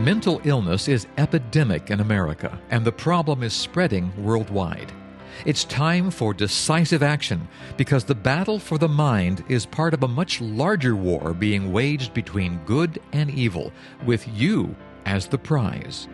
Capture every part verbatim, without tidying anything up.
Mental illness is epidemic in America, and the problem is spreading worldwide. It's time for decisive action because the battle for the mind is part of a much larger war being waged between good and evil, with you as the prize.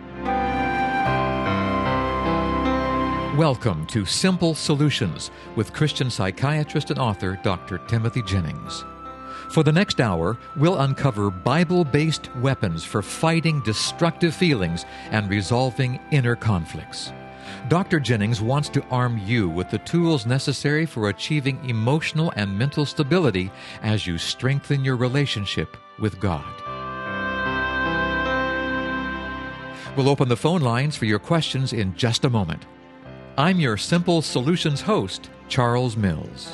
Welcome to Simple Solutions with Christian psychiatrist and author Doctor Timothy Jennings. For the next hour, we'll uncover Bible-based weapons for fighting destructive feelings and resolving inner conflicts. Doctor Jennings wants to arm you with the tools necessary for achieving emotional and mental stability as you strengthen your relationship with God. We'll open the phone lines for your questions in just a moment. I'm your Simple Solutions host, Charles Mills.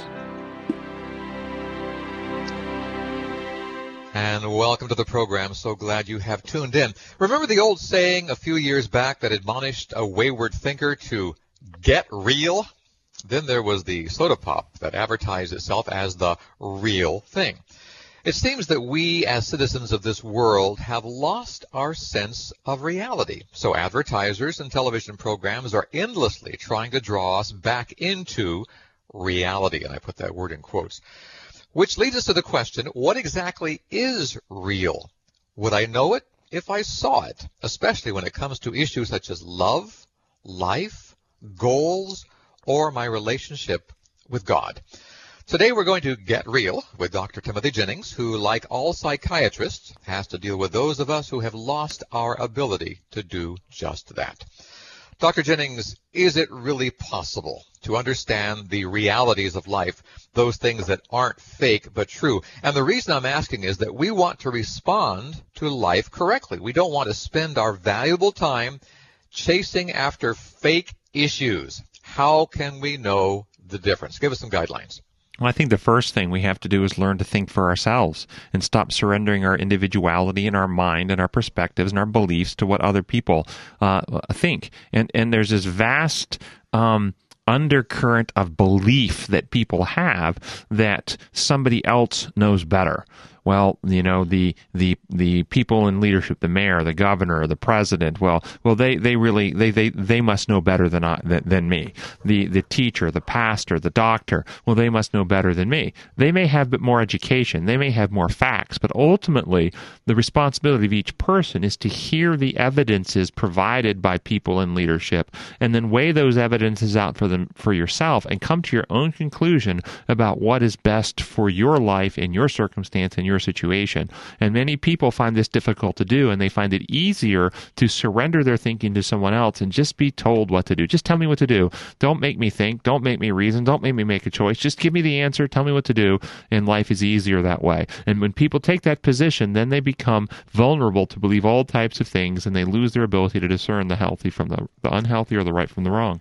And welcome to the program. So glad you have tuned in. Remember the old saying a few years back that admonished a wayward thinker to get real? Then there was the soda pop that advertised itself as the real thing. It seems that we as citizens of this world have lost our sense of reality. So advertisers and television programs are endlessly trying to draw us back into reality. And I put that word in quotes. Which leads us to the question, what exactly is real? Would I know it if I saw it, especially when it comes to issues such as love, life, goals, or my relationship with God? Today we're going to get real with Doctor Timothy Jennings, who, like all psychiatrists, has to deal with those of us who have lost our ability to do just that. Doctor Jennings, is it really possible to understand the realities of life, those things that aren't fake but true? And the reason I'm asking is that we want to respond to life correctly. We don't want to spend our valuable time chasing after fake issues. How can we know the difference? Give us some guidelines. Well, I think the first thing we have to do is learn to think for ourselves and stop surrendering our individuality and our mind and our perspectives and our beliefs to what other people uh, think. And and there's this vast um, undercurrent of belief that people have that somebody else knows better. Well, you know, the the the people in leadership, the mayor, the governor, the president, well, well, they, they really they, they, they must know better than I, than, than me. The the teacher, the pastor, the doctor, well, they must know better than me. They may have bit more education, they may have more facts, but ultimately, the responsibility of each person is to hear the evidences provided by people in leadership, and then weigh those evidences out for them for yourself, and come to your own conclusion about what is best for your life and your circumstance and your situation. And many people find this difficult to do, and they find it easier to surrender their thinking to someone else and just be told what to do. Just tell me what to do. Don't make me think. Don't make me reason. Don't make me make a choice. Just give me the answer. Tell me what to do. And life is easier that way. And when people take that position, then they become vulnerable to believe all types of things, and they lose their ability to discern the healthy from the, the unhealthy or the right from the wrong.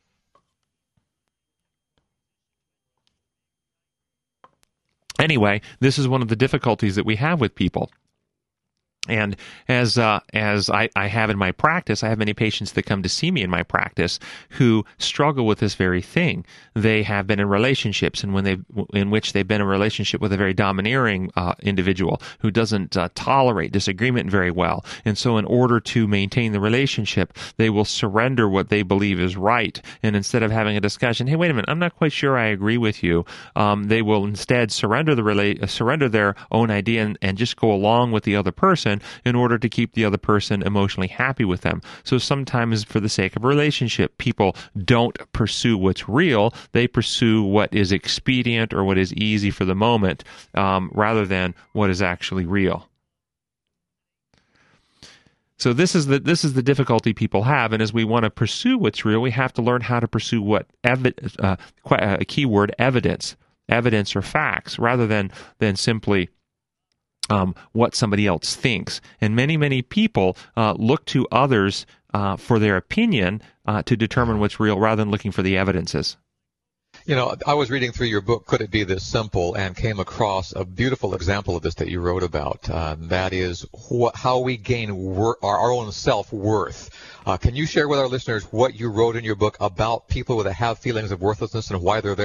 Anyway, this is one of the difficulties that we have with people. And as uh, as I, I have in my practice, I have many patients that come to see me in my practice who struggle with this very thing. They have been in relationships, and when they in which they've been in a relationship with a very domineering uh, individual who doesn't uh, tolerate disagreement very well. And so in order to maintain the relationship, they will surrender what they believe is right. And instead of having a discussion, hey, wait a minute, I'm not quite sure I agree with you, um, they will instead surrender the rela- surrender their own idea and, and just go along with the other person in order to keep the other person emotionally happy with them. So sometimes for the sake of a relationship, people don't pursue what's real. They pursue what is expedient or what is easy for the moment, um, rather than what is actually real. So this is the this is the difficulty people have, and as we want to pursue what's real, we have to learn how to pursue what evi- uh, a key word, evidence, evidence or facts, rather than than simply Um, what somebody else thinks. And many, many people uh, look to others uh, for their opinion uh, to determine what's real rather than looking for the evidences. You know, I was reading through your book, Could It Be This Simple, and came across a beautiful example of this that you wrote about. Uh, that is wh- how we gain wor- our, our own self-worth. Uh, can you share with our listeners what you wrote in your book about people that have feelings of worthlessness and why they're there?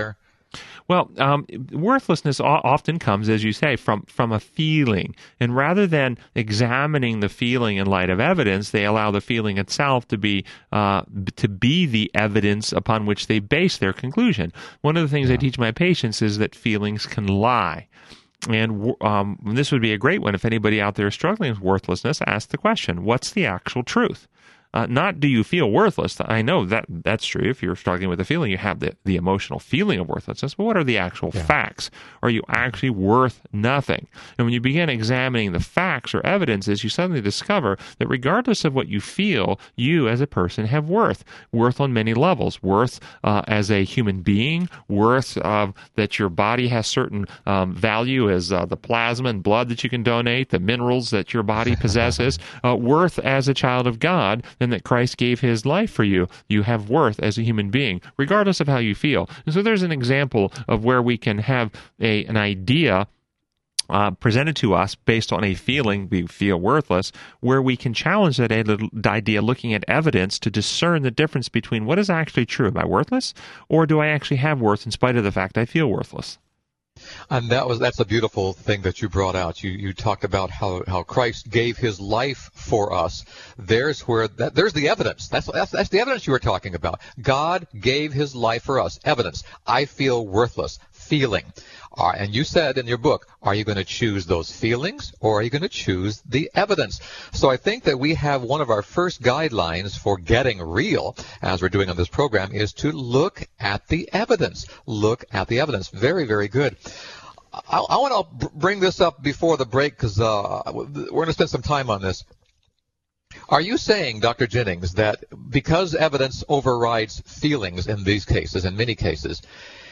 Well, um, worthlessness o- often comes, as you say, from, from a feeling. And rather than examining the feeling in light of evidence, they allow the feeling itself to be uh, b- to be the evidence upon which they base their conclusion. One of the things Yeah. I teach my patients is that feelings can lie. And um, this would be a great one if anybody out there is struggling with worthlessness, ask the question, what's the actual truth? Uh, not do you feel worthless? I know that that's true. If you're struggling with a feeling, you have the, the emotional feeling of worthlessness. But what are the actual Yeah. facts? Are you actually worth nothing? And when you begin examining the facts or evidences, you suddenly discover that regardless of what you feel, you as a person have worth. Worth on many levels. Worth uh, as a human being. Worth uh, that your body has certain um, value as uh, the plasma and blood that you can donate, the minerals that your body possesses. uh, worth as a child of God, and that Christ gave his life for you. You have worth as a human being, regardless of how you feel. And so there's an example of where we can have a an idea uh, presented to us based on a feeling, we feel worthless, where we can challenge that idea looking at evidence to discern the difference between what is actually true. Am I worthless? Or do I actually have worth in spite of the fact I feel worthless? And that was that's a beautiful thing that you brought out. You you talked about how, how Christ gave his life for us. There's where that, there's the evidence. That's, that's that's the evidence you were talking about. God gave his life for us. Evidence. I feel worthless. Feeling. Uh, and you said in your book, are you going to choose those feelings or are you going to choose the evidence? So I think that we have one of our first guidelines for getting real, as we're doing on this program, is to look at the evidence. Look at the evidence. Very, very good. I, I want to bring this up before the break because uh, we're going to spend some time on this. Are you saying, Doctor Jennings, that because evidence overrides feelings in these cases, in many cases,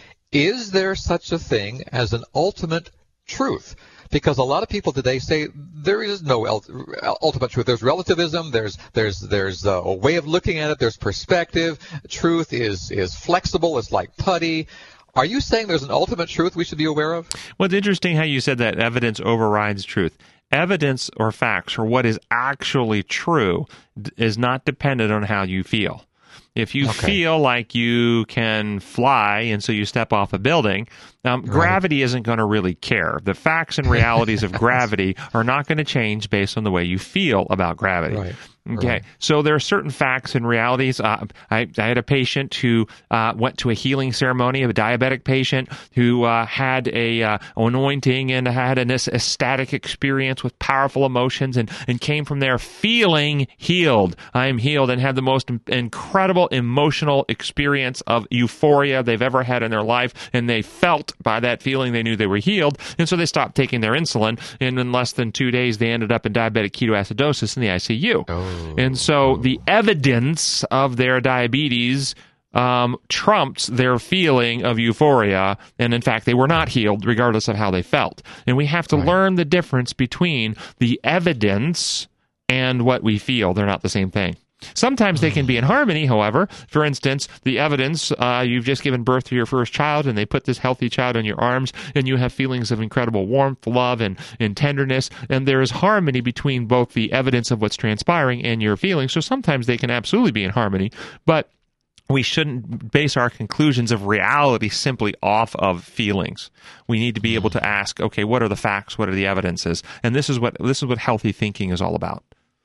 is there such a thing as an ultimate truth? Because a lot of people today say there is no ultimate truth. There's relativism. There's there's there's a way of looking at it. There's perspective. Truth is is flexible. It's like putty. Are you saying there's an ultimate truth we should be aware of? Well, it's interesting how you said that evidence overrides truth. Evidence or facts or what is actually true is not dependent on how you feel. If you okay. feel like you can fly and so you step off a building, um, right. gravity isn't going to really care. The facts and realities of gravity are not going to change based on the way you feel about gravity. Right. Okay, right. So there are certain facts and realities. Uh, I, I had a patient who uh, went to a healing ceremony of a diabetic patient who uh, had a uh, anointing and had an ecstatic experience with powerful emotions and, and came from there feeling healed. I am healed, and had the most incredible emotional experience of euphoria they've ever had in their life, and they felt by that feeling they knew they were healed, and so they stopped taking their insulin, and in less than two days they ended up in diabetic ketoacidosis in the I C U. Oh. And so the evidence of their diabetes um, trumps their feeling of euphoria. And in fact, they were not healed regardless of how they felt. And we have to right. learn the difference between the evidence and what we feel. They're not the same thing. Sometimes they can be in harmony, however. For instance, the evidence, uh, you've just given birth to your first child, and they put this healthy child in your arms, and you have feelings of incredible warmth, love, and, and tenderness, and there is harmony between both the evidence of what's transpiring and your feelings. So sometimes they can absolutely be in harmony, but we shouldn't base our conclusions of reality simply off of feelings. We need to be able to ask, okay, what are the facts? What are the evidences? And this is what this is what healthy thinking is all about.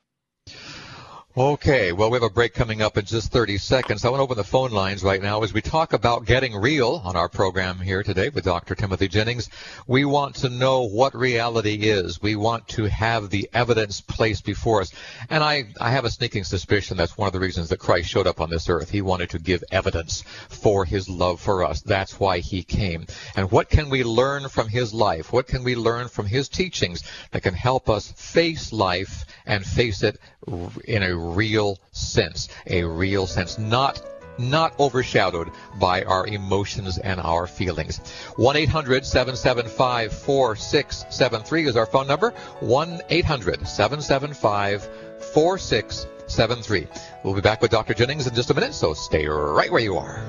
Okay, well, we have a break coming up in just thirty seconds. I want to open the phone lines right now as we talk about getting real on our program here today with Doctor Timothy Jennings. We want to know what reality is. We want to have the evidence placed before us. And I, I have a sneaking suspicion that's one of the reasons that Christ showed up on this earth. He wanted to give evidence for his love for us. That's why he came. And what can we learn from his life? What can we learn from his teachings that can help us face life and face it in a real sense, a real sense, not not overshadowed by our emotions and our feelings. one eight hundred seven seven five four six seven three is our phone number, one eight hundred seven seven five four six seven three. We'll be back with Doctor Jennings in just a minute, so stay right where you are.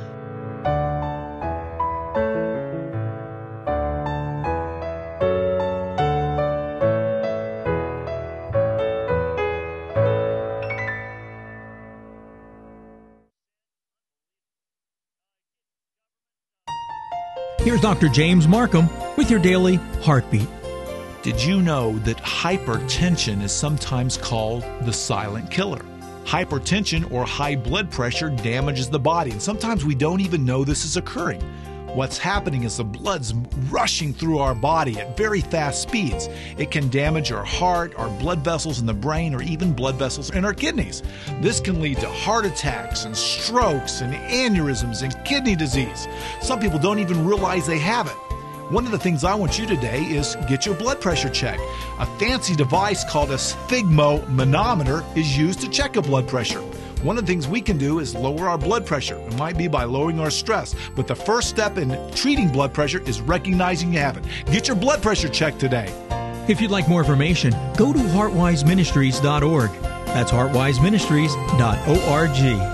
Here's Doctor James Markham with your daily Heartbeat. Did you know that hypertension is sometimes called the silent killer? Hypertension or high blood pressure damages the body, and sometimes we don't even know this is occurring. What's happening is the blood's rushing through our body at very fast speeds. It can damage our heart, our blood vessels in the brain, or even blood vessels in our kidneys. This can lead to heart attacks and strokes and aneurysms and kidney disease. Some people don't even realize they have it. One of the things I want you today is get your blood pressure checked. A fancy device called a sphygmomanometer is used to check a blood pressure. One of the things we can do is lower our blood pressure. It might be by lowering our stress, but the first step in treating blood pressure is recognizing you have it. Get your blood pressure checked today. If you'd like more information, go to heart wise ministries dot org. That's heart wise ministries dot org.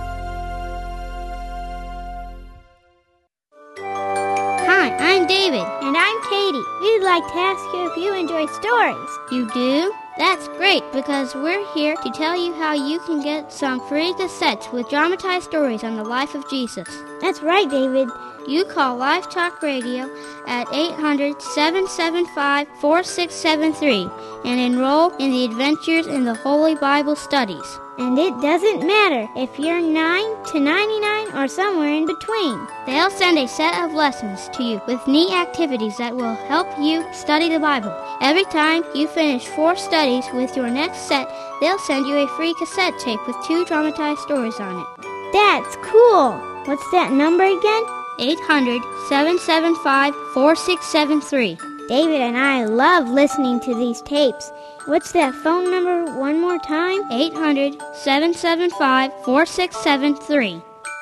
And I'm Katie. We'd like to ask you if you enjoy stories. You do? That's great, because we're here to tell you how you can get some free cassettes with dramatized stories on the life of Jesus. That's right, David. You call Live Talk Radio at eight hundred, seven seven five, four six seven three and enroll in the Adventures in the Holy Bible Studies. And it doesn't matter if you're nine to ninety-nine or somewhere in between. They'll send a set of lessons to you with neat activities that will help you study the Bible. Every time you finish four studies with your next set, they'll send you a free cassette tape with two dramatized stories on it. That's cool! What's that number again? eight hundred, seven seven five, four six seven three. David and I love listening to these tapes. What's that phone number one more time? eight hundred, seven seven five, four six seven three.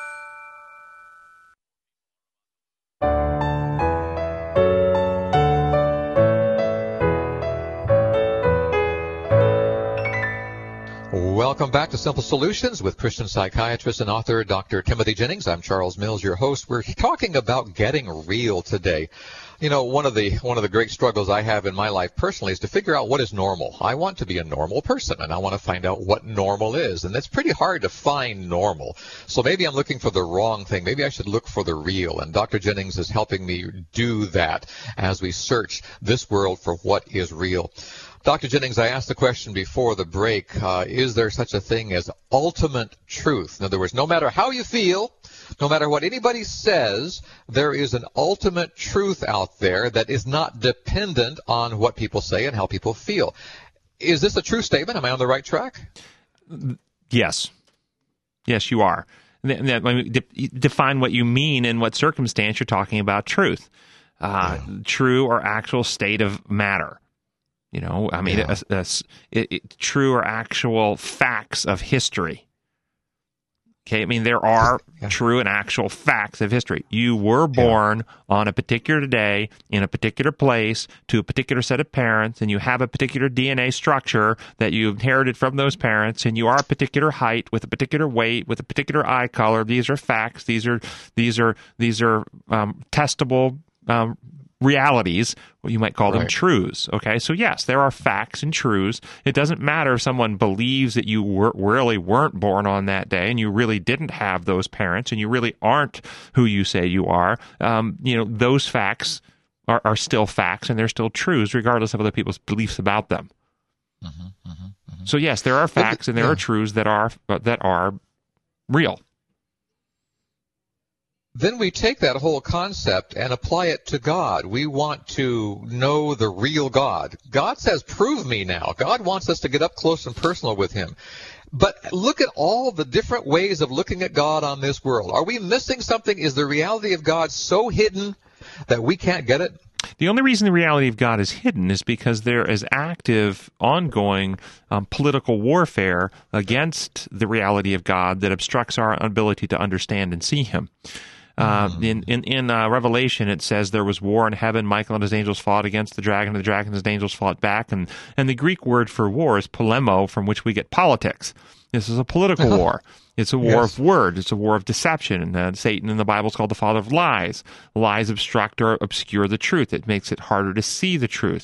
Welcome back to Simple Solutions with Christian psychiatrist and author Doctor Timothy Jennings. I'm Charles Mills, your host. We're talking about getting real today. You know, one of the one of the great struggles I have in my life personally is to figure out what is normal. I want to be a normal person, and I want to find out what normal is. And it's pretty hard to find normal. So maybe I'm looking for the wrong thing. Maybe I should look for the real. And Doctor Jennings is helping me do that as we search this world for what is real. Doctor Jennings, I asked the question before the break, uh, is there such a thing as ultimate truth? In other words, no matter how you feel, no matter what anybody says, there is an ultimate truth out there that is not dependent on what people say and how people feel. Is this a true statement? Am I on the right track? Yes. Yes, you are. Let me de- define what you mean and what circumstance you're talking about truth. Uh, yeah. True or actual state of matter. You know, I mean, yeah. a, a, it, it, true or actual facts of history. Okay, I mean, there are yeah. true and actual facts of history. You were born yeah. on a particular day, in a particular place, to a particular set of parents, and you have a particular D N A structure that you inherited from those parents, and you are a particular height, with a particular weight, with a particular eye color. These are facts. These are these are these are um, testable um, realities. Well, you might call them right. truths. Okay, so yes, there are facts and truths. It doesn't matter if someone believes that you were, really weren't born on that day, and you really didn't have those parents, and you really aren't who you say you are. Um, you know, those facts are, are still facts, and they're still truths, regardless of other people's beliefs about them. Mm-hmm, mm-hmm, mm-hmm. So yes, there are facts and there yeah. are truths that are that are real. Then we take that whole concept and apply it to God. We want to know the real God. God says, prove me now. God wants us to get up close and personal with him. But look at all the different ways of looking at God on this world. Are we missing something? Is the reality of God so hidden that we can't get it? The only reason the reality of God is hidden is because there is active, ongoing um, political warfare against the reality of God that obstructs our ability to understand and see him. Uh, in in, in uh, Revelation, it says there was war in heaven. Michael and his angels fought against the dragon, and the dragon and his angels fought back. And, and the Greek word for war is polemo, from which we get politics. This is a political war. It's a war yes. of word. It's a war of deception. And uh, Satan in the Bible is called the father of lies. Lies obstruct or obscure the truth. It makes it harder to see the truth.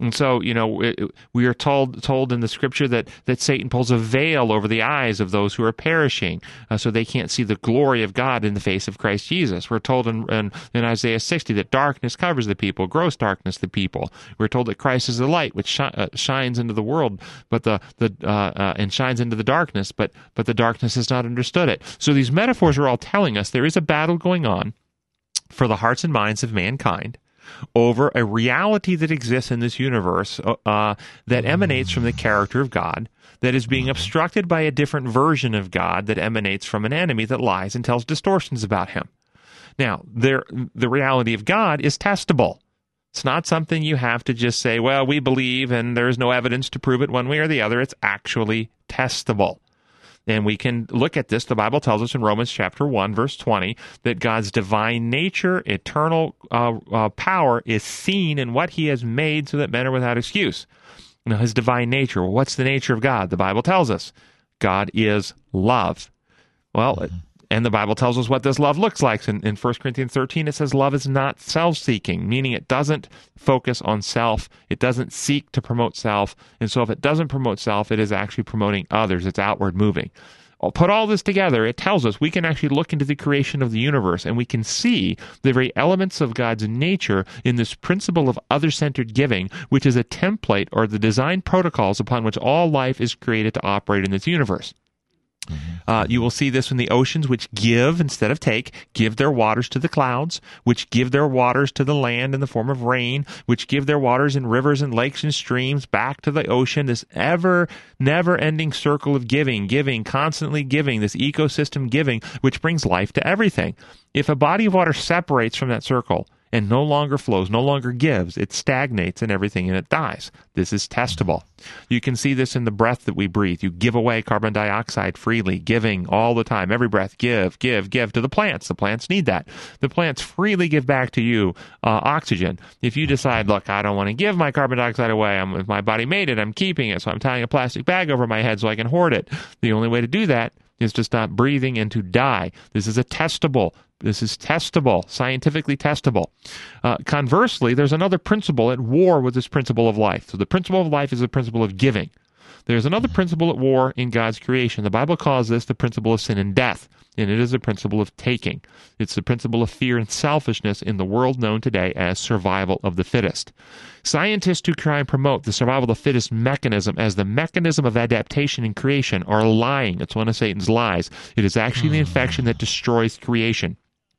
And so, you know, it, we are told told in the Scripture that, that Satan pulls a veil over the eyes of those who are perishing, uh, so they can't see the glory of God in the face of Christ Jesus. We're told in, in, in Isaiah sixty that darkness covers the people, gross darkness the people. We're told that Christ is the light which shi- uh, shines into the world, but the the uh, uh, and shines into the darkness, but but the darkness has not understood it. So these metaphors are all telling us there is a battle going on for the hearts and minds of mankind over a reality that exists in this universe uh, that emanates from the character of God, that is being obstructed by a different version of God that emanates from an enemy that lies and tells distortions about him. Now, there, the reality of God is testable. It's not something you have to just say, well, we believe and there's no evidence to prove it one way or the other. It's actually testable. And we can look at this. The Bible tells us in Romans chapter one, verse twenty, that God's divine nature, eternal uh, uh, power is seen in what he has made so that men are without excuse. Now, his divine nature, well, what's the nature of God? The Bible tells us God is love. Well, mm-hmm. And the Bible tells us what this love looks like. In, in First Corinthians thirteen, it says love is not self-seeking, meaning it doesn't focus on self. It doesn't seek to promote self. And so if it doesn't promote self, it is actually promoting others. It's outward moving. I'll put all this together, it tells us we can actually look into the creation of the universe, and we can see the very elements of God's nature in this principle of other-centered giving, which is a template or the design protocols upon which all life is created to operate in this universe. Uh, you will see this in the oceans, which give instead of take, give their waters to the clouds, which give their waters to the land in the form of rain, which give their waters in rivers and lakes and streams back to the ocean, this ever, never-ending circle of giving, giving, constantly giving, this ecosystem giving, which brings life to everything. If a body of water separates from that circle and no longer flows, no longer gives, it stagnates and everything, and it dies. This is testable. You can see this in the breath that we breathe. You give away carbon dioxide freely, giving all the time. Every breath, give, give, give to the plants. The plants need that. The plants freely give back to you uh, oxygen. If you decide, look, I don't want to give my carbon dioxide away. I'm, if my body made it, I'm keeping it, so I'm tying a plastic bag over my head so I can hoard it. The only way to do that is to stop breathing and to die. This is a testable This is testable, scientifically testable. Uh, conversely, there's another principle at war with this principle of life. So the principle of life is the principle of giving. There's another principle at war in God's creation. The Bible calls this the principle of sin and death, and it is the principle of taking. It's the principle of fear and selfishness in the world known today as survival of the fittest. Scientists who try and promote the survival of the fittest mechanism as the mechanism of adaptation in creation are lying. It's one of Satan's lies. It is actually the infection that destroys creation.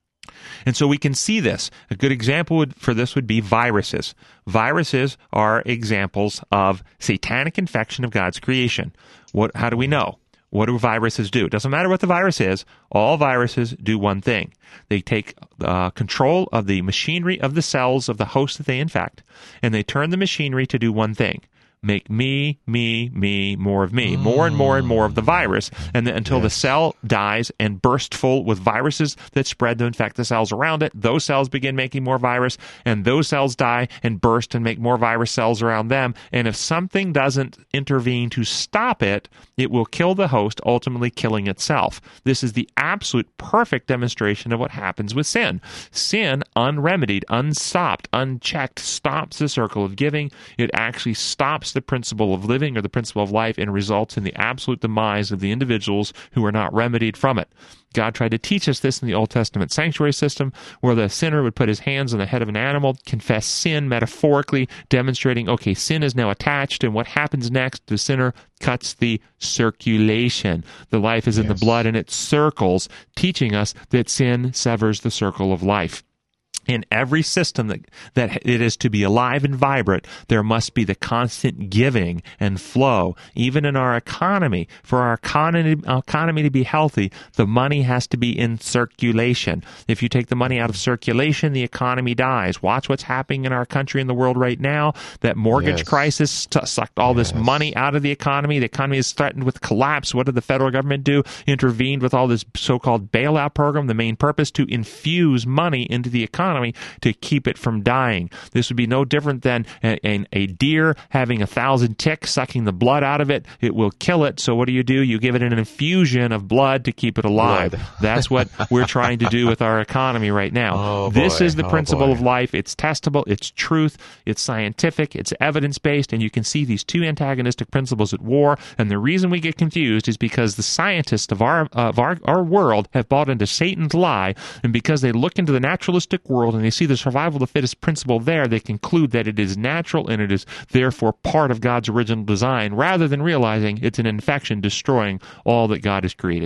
And so we can see this. A good example would, for this would be viruses. Viruses are examples of satanic infection of God's creation. What? How do we know? What do viruses do? It doesn't matter what the virus is. All viruses do one thing. They take uh, control of the machinery of the cells of the host that they infect, and they turn the machinery to do one thing. Make me, me, me, more of me. More and more and more of the virus, and then until yes. the cell dies and bursts full with viruses that spread to infect the cells around it. Those cells begin making more virus, and those cells die and burst and make more virus cells around them. And if something doesn't intervene to stop it, it will kill the host, ultimately killing itself. This is the absolute perfect demonstration of what happens with sin. Sin, unremedied, unstopped, unchecked, stops the circle of giving. It actually stops the principle of living or the principle of life and results in the absolute demise of the individuals who are not remedied from it. God tried to teach us this in the Old Testament sanctuary system, where the sinner would put his hands on the head of an animal, confess sin metaphorically, demonstrating, okay, sin is now attached, and what happens next? The sinner cuts the circulation. The life is in yes. the blood, and it circles, teaching us that sin severs the circle of life. In every system that, that it is to be alive and vibrant, there must be the constant giving and flow. Even in our economy, for our economy, economy to be healthy, the money has to be in circulation. If you take the money out of circulation, the economy dies. Watch what's happening in our country and the world right now. That mortgage yes. crisis t- sucked all yes. this money out of the economy. The economy is threatened with collapse. What did the federal government do? Intervened with all this so-called bailout program. The main purpose to infuse money into the economy economy to keep it from dying. This would be no different than a, a, a deer having a thousand ticks sucking the blood out of it. It will kill it. So what do you do? You give it an infusion of blood to keep it alive. Blood. That's what we're trying to do with our economy right now. Oh, this boy. is the Oh, principle boy. of life. It's testable, it's truth, it's scientific, it's evidence-based, and you can see these two antagonistic principles at war. And the reason we get confused is because the scientists of our of our, our world have bought into Satan's lie, and because they look into the naturalistic world and they see the survival of the fittest principle there, they conclude that it is natural and it is therefore part of God's original design, rather than realizing it's an infection destroying all that God has created.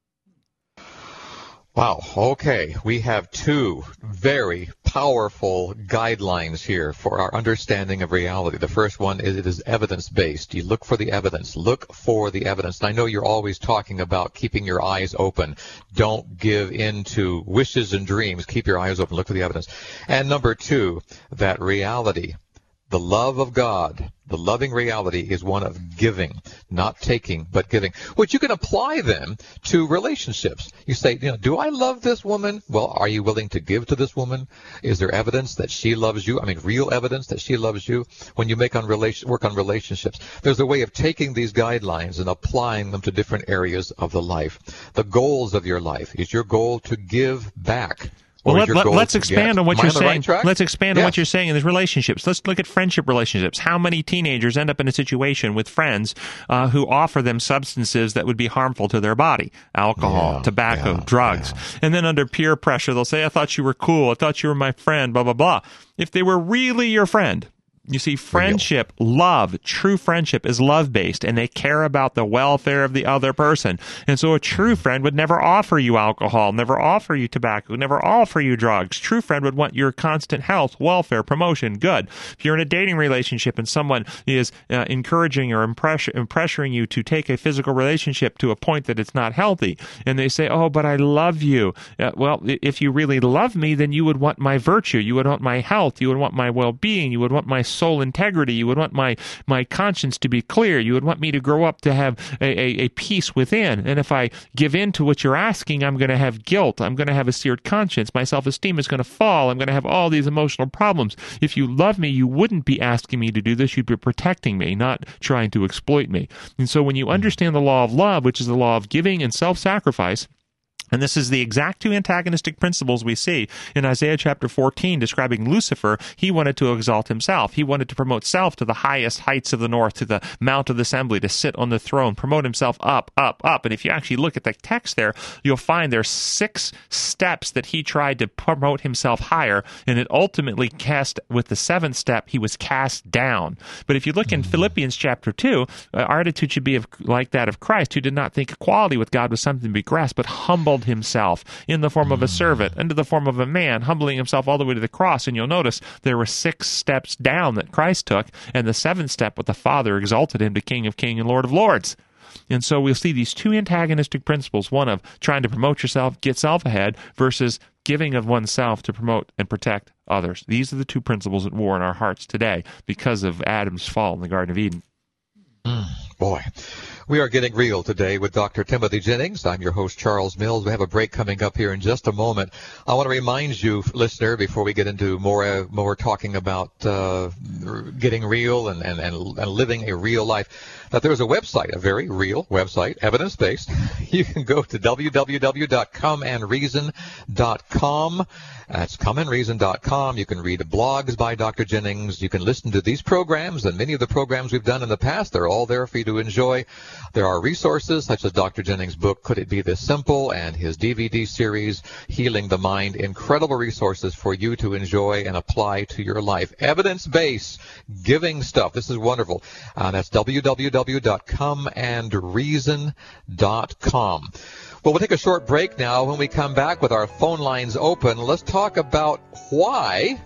Wow. Okay. We have two very powerful guidelines here for our understanding of reality. The first one is it is evidence-based. You look for the evidence. Look for the evidence. And I know you're always talking about keeping your eyes open. Don't give in to wishes and dreams. Keep your eyes open. Look for the evidence. And number two, that reality, the love of God, the loving reality is one of giving, not taking, but giving, which you can apply then to relationships. You say, you know, do I love this woman? Well, are you willing to give to this woman? Is there evidence that she loves you? I mean, real evidence that she loves you? When you make on relation, work on relationships, there's a way of taking these guidelines and applying them to different areas of the life. The goals of your life. Is your goal to give back? Well, Or let, let, let's expand on what Am I you're on the right saying. track? Let's expand on Yes. what you're saying in these relationships. Let's look at friendship relationships. How many teenagers end up in a situation with friends uh, who offer them substances that would be harmful to their body? Alcohol, Yeah, tobacco, yeah, drugs. yeah. And then under peer pressure, they'll say, I thought you were cool. I thought you were my friend, blah, blah, blah. If they were really your friend, you see, friendship, love, true friendship is love-based, and they care about the welfare of the other person. And so a true friend would never offer you alcohol, never offer you tobacco, never offer you drugs. True friend would want your constant health, welfare, promotion, good. If you're in a dating relationship and someone is uh, encouraging or impress- pressuring you to take a physical relationship to a point that it's not healthy, and they say, oh, but I love you. Uh, well, if you really love me, then you would want my virtue. You would want my health. You would want my well-being. You would want my soul integrity. You would want my, my conscience to be clear. You would want me to grow up to have a, a, a peace within. And if I give in to what you're asking, I'm going to have guilt. I'm going to have a seared conscience. My self-esteem is going to fall. I'm going to have all these emotional problems. If you love me, you wouldn't be asking me to do this. You'd be protecting me, not trying to exploit me. And so when you understand the law of love, which is the law of giving and self-sacrifice, and this is the exact two antagonistic principles we see in Isaiah chapter fourteen describing Lucifer. He wanted to exalt himself. He wanted to promote self to the highest heights of the north, to the Mount of Assembly, to sit on the throne, promote himself up, up, up. And if you actually look at the text there, you'll find there's six steps that he tried to promote himself higher, and it ultimately cast, with the seventh step, he was cast down. But if you look in Philippians chapter two, uh, our attitude should be of, like that of Christ, who did not think equality with God was something to be grasped, but humbled himself in the form of a servant, into the form of a man, humbling himself all the way to the cross. And you'll notice there were six steps down that Christ took, and the seventh step, with the Father exalted him to King of Kings and Lord of Lords. And so we'll see these two antagonistic principles, one of trying to promote yourself, get self ahead, versus giving of oneself to promote and protect others. These are the two principles at war in our hearts today because of Adam's fall in the Garden of Eden. Mm, boy. We are getting real today with Doctor Timothy Jennings. I'm your host, Charles Mills. We have a break coming up here in just a moment. I want to remind you, listener, before we get into more uh, more talking about uh, getting real and, and, and, and living a real life, that there's a website, a very real website, evidence-based. You can go to w w w dot come and reason dot com. That's come and reason dot com. You can read blogs by Doctor Jennings. You can listen to these programs and many of the programs we've done in the past. They're all there for you to enjoy. There are resources such as Doctor Jennings' book, Could It Be This Simple, and his D V D series, Healing the Mind. Incredible resources for you to enjoy and apply to your life. Evidence-based, giving stuff. This is wonderful. Uh, that's w w w dot come and reason dot com. Well, we'll take a short break now. When we come back with our phone lines open, let's talk about why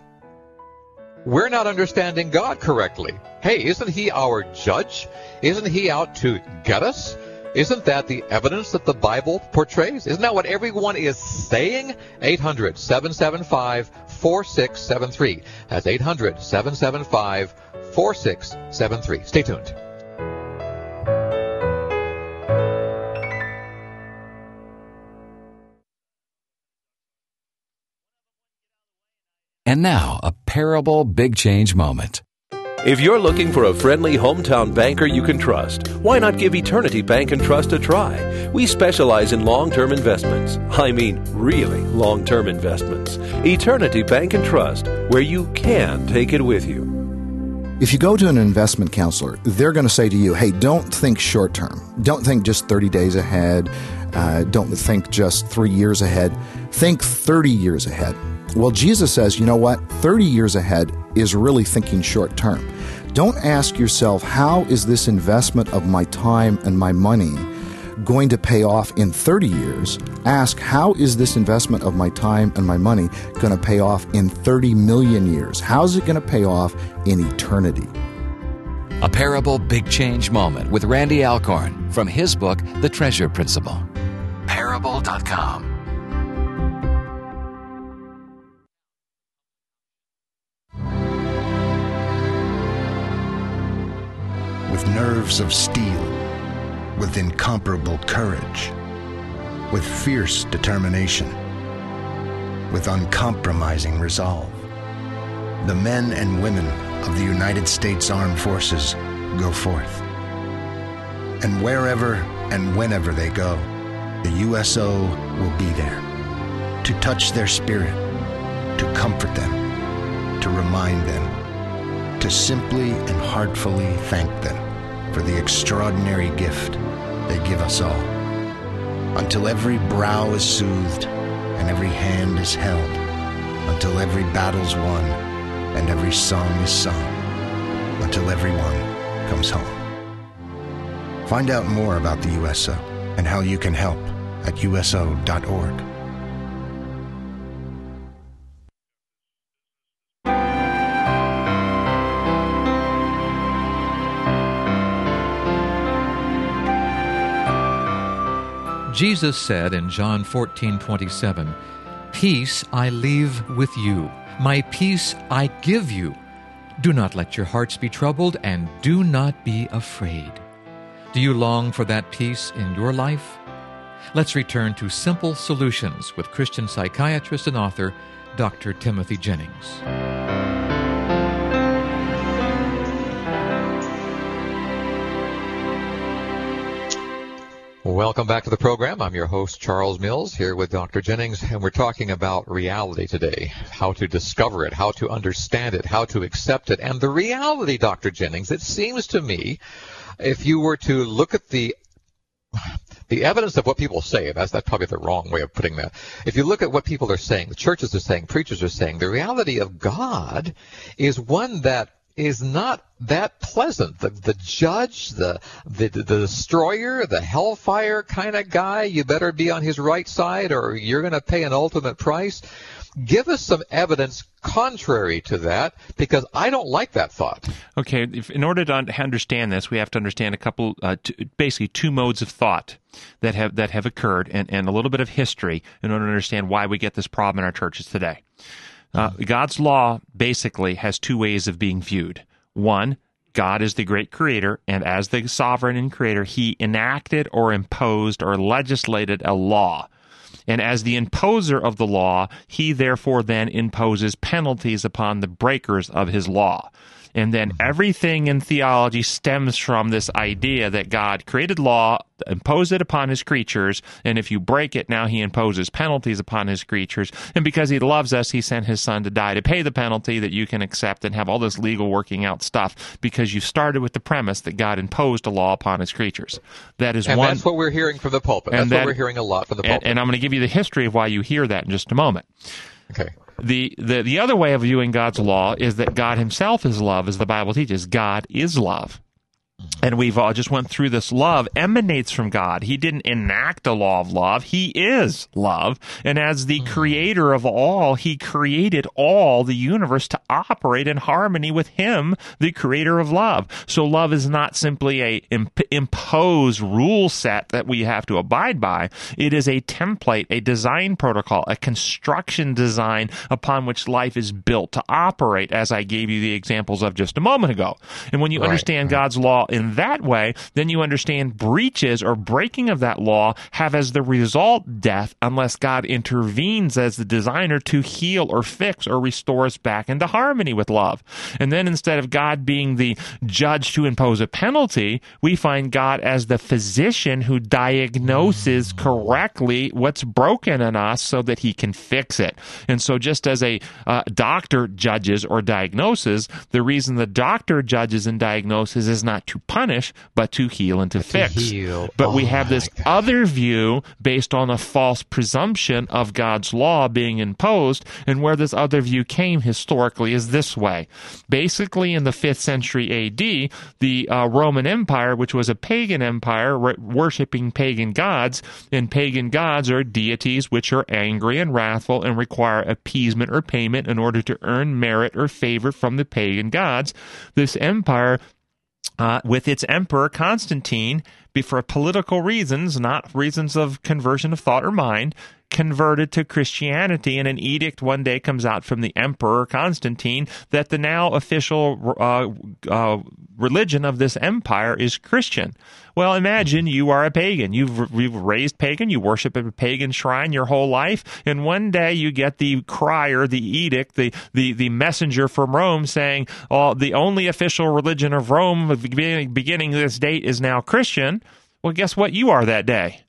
we're not understanding God correctly. Hey, isn't he our judge? Isn't he out to get us? Isn't that the evidence that the Bible portrays? Isn't that what everyone is saying? eight hundred, seven seven five, four six seven three. That's eight hundred, seven seven five, four six seven three. Stay tuned. And now, a Parable Big Change moment. If you're looking for a friendly hometown banker you can trust, why not give Eternity Bank and Trust a try? We specialize in long-term investments. I mean, really long-term investments. Eternity Bank and Trust, where you can take it with you. If you go to an investment counselor, they're going to say to you, hey, don't think short term. Don't think just thirty days ahead. Uh, don't think just three years ahead. Think thirty years ahead. Well, Jesus says, you know what? thirty years ahead is really thinking short term. Don't ask yourself, how is this investment of my time and my money going to pay off in thirty years? Ask, how is this investment of my time and my money going to pay off in thirty million years? How is it going to pay off in eternity? A Parable Big Change moment with Randy Alcorn from his book, The Treasure Principle. Parable dot com. With nerves of steel, with incomparable courage, with fierce determination, with uncompromising resolve, the men and women of the United States Armed Forces go forth. And wherever and whenever they go, the U S O will be there to touch their spirit, to comfort them, to remind them, to simply and heartfully thank them for the extraordinary gift they give us all, until every brow is soothed and every hand is held, until every battle's won and every song is sung, until everyone comes home. Find out more about the U S O and how you can help at U S O dot org. Jesus said in John fourteen twenty-seven, "Peace I leave with you, my peace I give you. Do not let your hearts be troubled, and do not be afraid." Do you long for that peace in your life? Let's return to Simple Solutions with Christian psychiatrist and author Doctor Timothy Jennings. Welcome back to the program. I'm your host, Charles Mills, here with Doctor Jennings, and we're talking about reality today, how to discover it, how to understand it, how to accept it. And the reality, Doctor Jennings, it seems to me, if you were to look at the the evidence of what people say, that's, that's probably the wrong way of putting that. If you look at what people are saying, the churches are saying, preachers are saying, the reality of God is one that is not that pleasant. The the judge, the, the the destroyer, the hellfire kind of guy, you better be on his right side or you're going to pay an ultimate price. Give us some evidence contrary to that, because I don't like that thought. Okay, if, in order to understand this, we have to understand a couple, uh, t- basically two modes of thought that have that have occurred, and, and a little bit of history in order to understand why we get this problem in our churches today. Uh, God's law basically has two ways of being viewed. One, God is the great creator, and as the sovereign and creator, he enacted or imposed or legislated a law. And as the imposer of the law, he therefore then imposes penalties upon the breakers of his law. And then everything in theology stems from this idea that God created law, imposed it upon his creatures, and if you break it, now he imposes penalties upon his creatures. And because he loves us, he sent his son to die to pay the penalty that you can accept and have all this legal working out stuff, because you started with the premise that God imposed a law upon his creatures. That is and one. And that's what we're hearing from the pulpit. That's that, what we're hearing a lot from the pulpit. And, and I'm going to give you the history of why you hear that in just a moment. Okay. The, the the other way of viewing God's law is that God himself is love, as the Bible teaches. God is love. And we've all just went through this. Love emanates from God. He didn't enact a law of love. He is love. And as the creator of all, he created all the universe to operate in harmony with him, the creator of love. So love is not simply a imp- imposed rule set that we have to abide by. It is a template, a design protocol, a construction design upon which life is built to operate, as I gave you the examples of just a moment ago. And when you right. understand God's law in in that way, then you understand breaches or breaking of that law have as the result death unless God intervenes as the designer to heal or fix or restore us back into harmony with love. And then instead of God being the judge to impose a penalty, we find God as the physician who diagnoses correctly what's broken in us so that he can fix it. And so just as a uh, doctor judges or diagnoses, the reason the doctor judges and diagnoses is not to punish, but to heal and to but fix. To heal. But oh, we have this other view based on a false presumption of God's law being imposed, and where this other view came historically is this way. Basically, in the fifth century A D, the uh, Roman Empire, which was a pagan empire, re- worshipping pagan gods, and pagan gods are deities which are angry and wrathful and require appeasement or payment in order to earn merit or favor from the pagan gods. This empire, uh, with its emperor Constantine, be for political reasons, not reasons of conversion of thought or mind, converted to Christianity, and an edict one day comes out from the emperor Constantine that the now official uh, uh, religion of this empire is Christian. Well, imagine you are a pagan. You've, you've raised pagan. You worship at a pagan shrine your whole life, and one day you get the crier, the edict, the the, the messenger from Rome saying, "Oh, the only official religion of Rome beginning, beginning this date is now Christian." Well, guess what you are that day?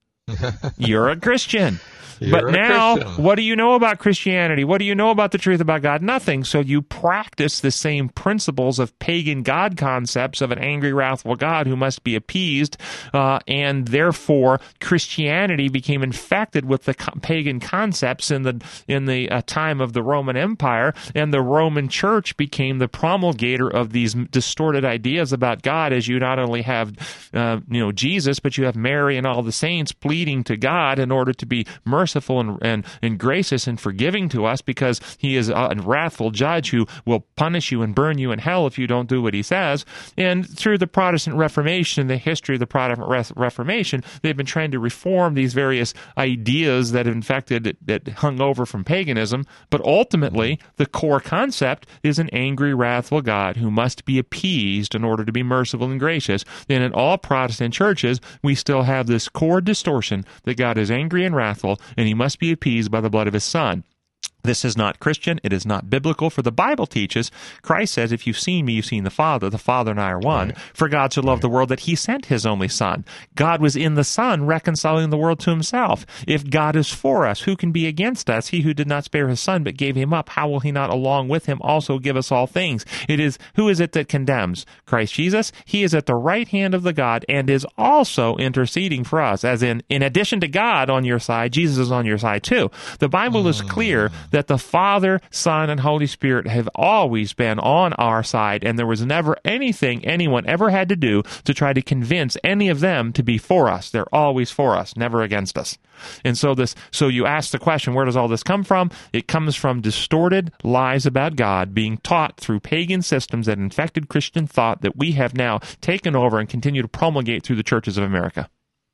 You're a Christian. You're but a now, Christian. What do you know about Christianity? What do you know about the truth about God? Nothing. So you practice the same principles of pagan God concepts of an angry, wrathful God who must be appeased, uh, and therefore Christianity became infected with the co- pagan concepts in the in the uh, time of the Roman Empire, and the Roman Church became the promulgator of these distorted ideas about God. As you not only have, uh, you know, Jesus, but you have Mary and all the saints pleading to God in order to be merciful. merciful and, and, and gracious and forgiving to us, because he is a wrathful judge who will punish you and burn you in hell if you don't do what he says. And through the Protestant Reformation, the history of the Protestant Re- Reformation, they've been trying to reform these various ideas that infected, that hung over from paganism. But ultimately, the core concept is an angry, wrathful God who must be appeased in order to be merciful and gracious. And in all Protestant churches, we still have this core distortion that God is angry and wrathful, and he must be appeased by the blood of his Son. This is not Christian. It is not biblical. For the Bible teaches, Christ says, if you've seen me, you've seen the Father. The Father and I are one. Right. For God so loved right. the world that he sent his only Son. God was in the Son, reconciling the world to himself. If God is for us, who can be against us? He who did not spare his Son, but gave him up, how will he not along with him also give us all things? It is, who is it that condemns? Christ Jesus. He is at the right hand of the God and is also interceding for us. As in, in addition to God on your side, Jesus is on your side too. The Bible mm. is clear that that the Father, Son, and Holy Spirit have always been on our side, and there was never anything anyone ever had to do to try to convince any of them to be for us. They're always for us, never against us. And so this, so you ask the question, where does all this come from? It comes from distorted lies about God being taught through pagan systems that infected Christian thought that we have now taken over and continue to promulgate through the churches of America.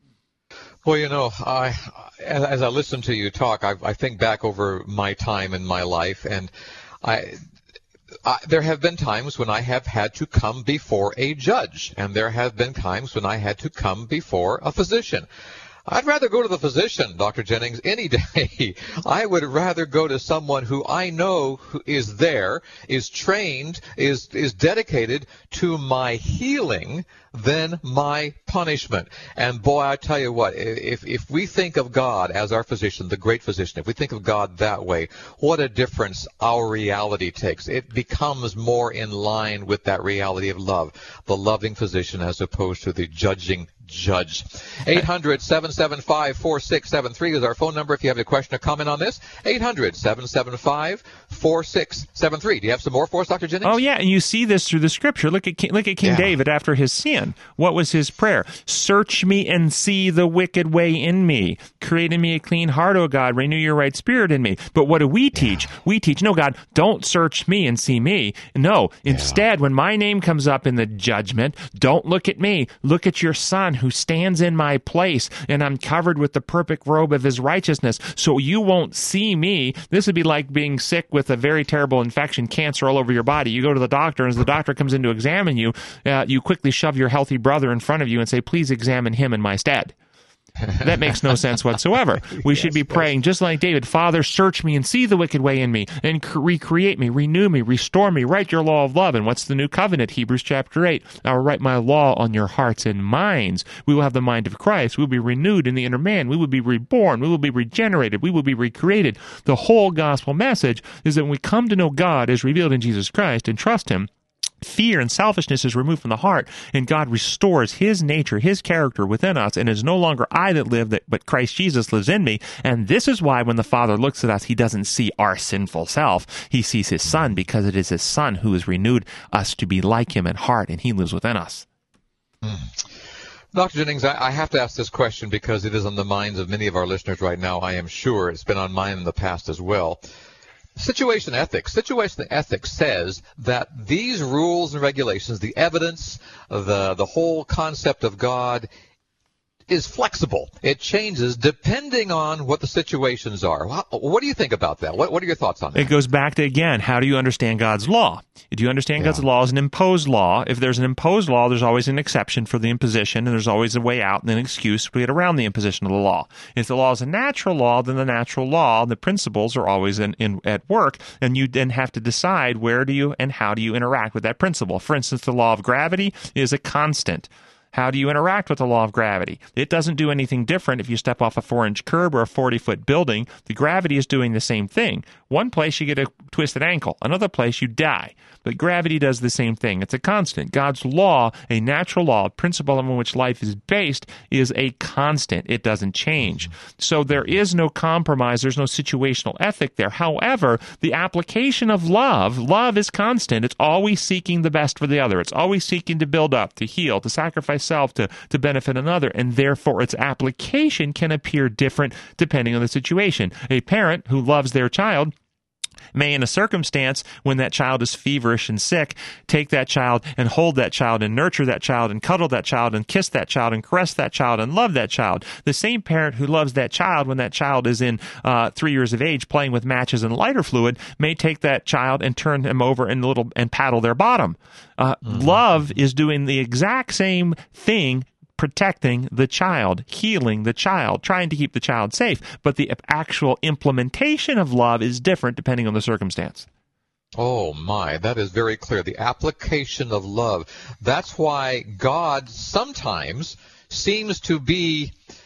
Well, you know, I, as, as I listen to you talk, I, I think back over my time in my life, and I, I, there have been times when I have had to come before a judge, and there have been times when I had to come before a physician. I'd rather go to the physician, Doctor Jennings, any day. I would rather go to someone who I know who is there, is trained, is is dedicated to my healing than my punishment. And boy, I tell you what, if if we think of God as our physician, the great physician, if we think of God that way, what a difference our reality takes. It becomes more in line with that reality of love, the loving physician as opposed to the judging judge. eight hundred, seven seven five, four six seven three is our phone number if you have a question or comment on this. eight hundred, seven seven five, four six seven three. Do you have some more for us, Doctor Jennings? Oh, yeah, and you see this through the Scripture. Look at King, look at King yeah. David after his sin. What was his prayer? Search me and see the wicked way in me. Create in me a clean heart, O God. Renew your right spirit in me. But what do we teach? Yeah. We teach, no, God, don't search me and see me. No, instead, yeah. when my name comes up in the judgment, don't look at me. Look at your Son who stands in my place, and I'm covered with the perfect robe of his righteousness, so you won't see me. This would be like being sick with a very terrible infection, cancer all over your body. You go to the doctor, and as the doctor comes in to examine you, uh, you quickly shove your healthy brother in front of you and say, please examine him in my stead. That makes no sense whatsoever. We yes, should be praying yes. just like David, Father, search me and see the wicked way in me, and recreate me, renew me, restore me, write your law of love. And what's the new covenant? Hebrews chapter eight. I will write my law on your hearts and minds. We will have the mind of Christ. We will be renewed in the inner man. We will be reborn. We will be regenerated. We will be recreated. The whole gospel message is that when we come to know God as revealed in Jesus Christ and trust him, fear and selfishness is removed from the heart, and God restores his nature, his character within us, and it is no longer I that live, but Christ Jesus lives in me. And this is why when the Father looks at us, he doesn't see our sinful self. He sees his Son, because it is his Son who has renewed us to be like him in heart, and he lives within us. Mm. Doctor Jennings, I have to ask this question because it is on the minds of many of our listeners right now. I am sure it's been on mine in the past as well. Situation ethics. Situation ethics says that these rules and regulations, the evidence, the the whole concept of God is flexible. It changes depending on what the situations are. What do you think about that? What, what are your thoughts on that? It goes back to, again, how do you understand God's law? Do you understand yeah. God's law as an imposed law? If there's an imposed law, there's always an exception for the imposition, and there's always a way out and an excuse to get around the imposition of the law. If the law is a natural law, then the natural law, the principles are always in, in, at work, and you then have to decide where do you and how do you interact with that principle. For instance, the law of gravity is a constant. How do you interact with the law of gravity? It doesn't do anything different if you step off a four-inch curb or a forty-foot building. The gravity is doing the same thing. One place you get a twisted ankle. Another place you die. But gravity does the same thing. It's a constant. God's law, a natural law, a principle on which life is based, is a constant. It doesn't change. So there is no compromise. There's no situational ethic there. However, the application of love, love is constant. It's always seeking the best for the other. It's always seeking to build up, to heal, to sacrifice self, to, to benefit another. And therefore, its application can appear different depending on the situation. A parent who loves their child may, in a circumstance when that child is feverish and sick, take that child and hold that child and nurture that child and cuddle that child and kiss that child and caress that child and love that child. The same parent who loves that child when that child is in uh, three years of age playing with matches and lighter fluid may take that child and turn him over and little and paddle their bottom. Uh, mm-hmm. Love is doing the exact same thing, protecting the child, healing the child, trying to keep the child safe. But the actual implementation of love is different depending on the circumstance. Oh, my. That is very clear. The application of love. That's why God sometimes seems to be...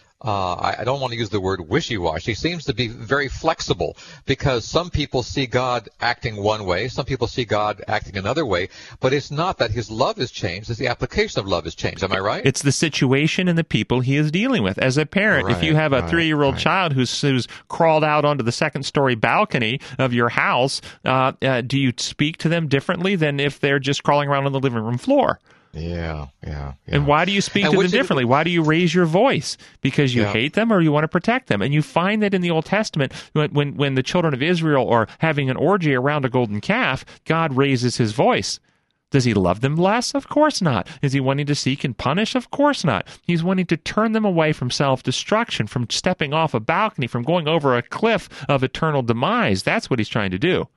Uh, I don't want to use the word wishy-washy. He seems to be very flexible because some people see God acting one way, some people see God acting another way, but it's not that his love has changed, it's the application of love has changed. Am I right? It's the situation and the people he is dealing with. As a parent, right, if you have a right, three-year-old right. child who's, who's crawled out onto the second-story balcony of your house, uh, uh, do you speak to them differently than if they're just crawling around on the living room floor? Yeah, yeah, yeah. And why do you speak and to them differently? Why do you raise your voice? Because you yeah. hate them or you want to protect them? And you find that in the Old Testament, when, when, when the children of Israel are having an orgy around a golden calf, God raises his voice. Does he love them less? Of course not. Is he wanting to seek and punish? Of course not. He's wanting to turn them away from self-destruction, from stepping off a balcony, from going over a cliff of eternal demise. That's what he's trying to do.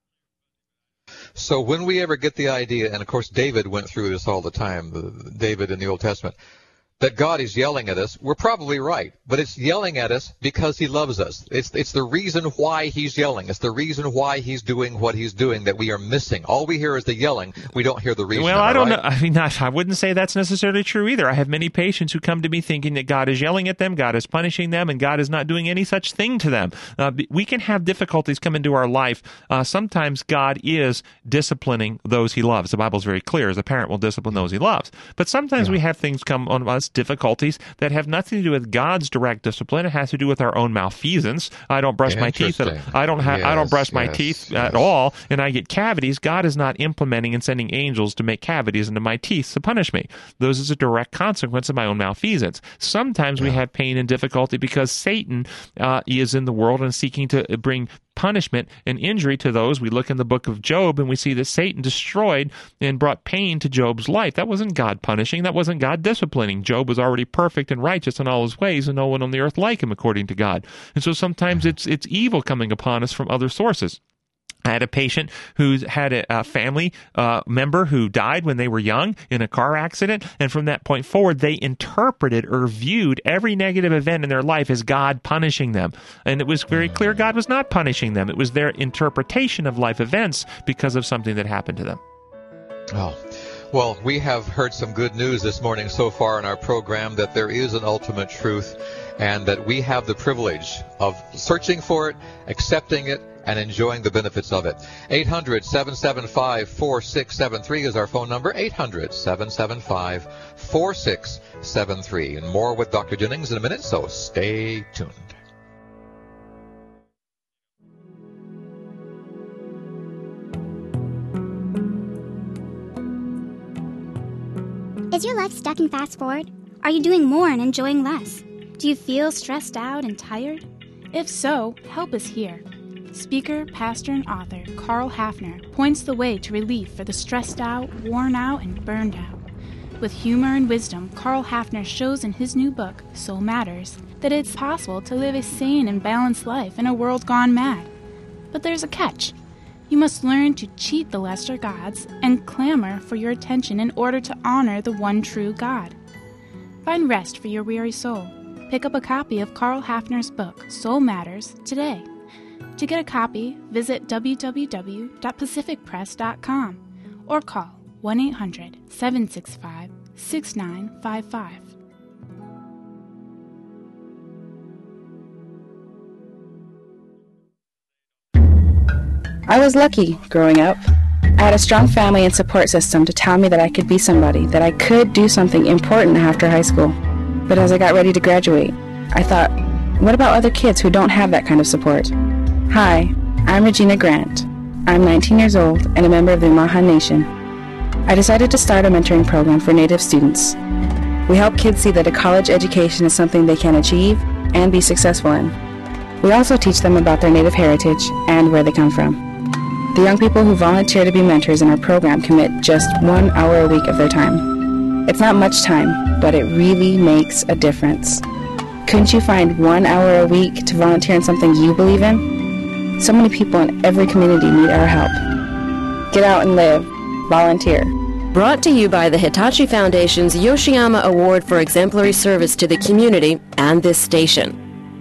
So when we ever get the idea, and of course David went through this all the time, David in the Old Testament, that God is yelling at us, we're probably right. But it's yelling at us because he loves us. It's it's the reason why he's yelling. It's the reason why he's doing what he's doing that we are missing. All we hear is the yelling. We don't hear the reason. Well, I, I don't right? know. I mean, I wouldn't say that's necessarily true either. I have many patients who come to me thinking that God is yelling at them, God is punishing them, and God is not doing any such thing to them. Uh, we can have difficulties come into our life. Uh, sometimes God is disciplining those he loves. The Bible is very clear. As a parent will discipline those he loves. But sometimes yeah. we have things come on us, difficulties, that have nothing to do with God's direct discipline. It has to do with our own malfeasance. I don't brush my teeth. At, I don't have. Yes, I don't brush yes, my teeth yes. at all, and I get cavities. God is not implementing and sending angels to make cavities into my teeth to punish me. Those is a direct consequence of my own malfeasance. Sometimes yeah. we have pain and difficulty because Satan uh, is in the world and seeking to bring punishment and injury to those. We look in the book of Job and we see that Satan destroyed and brought pain to Job's life. That wasn't God punishing. That wasn't God disciplining. Job was already perfect and righteous in all his ways, and no one on the earth like him, according to God. And so sometimes it's it's evil coming upon us from other sources. I had a patient who had a, a family uh, member who died when they were young in a car accident, and from that point forward, they interpreted or viewed every negative event in their life as God punishing them. And it was very clear God was not punishing them. It was their interpretation of life events because of something that happened to them. Oh, well, we have heard some good news this morning so far in our program that there is an ultimate truth and that we have the privilege of searching for it, accepting it, and enjoying the benefits of it. eight hundred, seven seven five, four six seven three is our phone number, eight hundred, seven seven five, four six seven three. And more with Doctor Jennings in a minute, so stay tuned. Is your life stuck in fast forward? Are you doing more and enjoying less? Do you feel stressed out and tired? If so, help is here. Speaker, pastor, and author Karl Hafner points the way to relief for the stressed out, worn out, and burned out. With humor and wisdom, Karl Hafner shows in his new book, Soul Matters, that it's possible to live a sane and balanced life in a world gone mad. But there's a catch. You must learn to cheat the lesser gods and clamor for your attention in order to honor the one true God. Find rest for your weary soul. Pick up a copy of Karl Hafner's book, Soul Matters, today. To get a copy, visit w w w dot pacific press dot com or call one eight hundred, seven six five, six nine five five. I was lucky growing up. I had a strong family and support system to tell me that I could be somebody, that I could do something important after high school. But as I got ready to graduate, I thought, what about other kids who don't have that kind of support? Hi, I'm Regina Grant. I'm nineteen years old and a member of the Maha Nation. I decided to start a mentoring program for Native students. We help kids see that a college education is something they can achieve and be successful in. We also teach them about their Native heritage and where they come from. The young people who volunteer to be mentors in our program commit just one hour a week of their time. It's not much time, but it really makes a difference. Couldn't you find one hour a week to volunteer in something you believe in? So many people in every community need our help. Get out and live. Volunteer. Brought to you by the Hitachi Foundation's Yoshiyama Award for Exemplary Service to the Community and this station.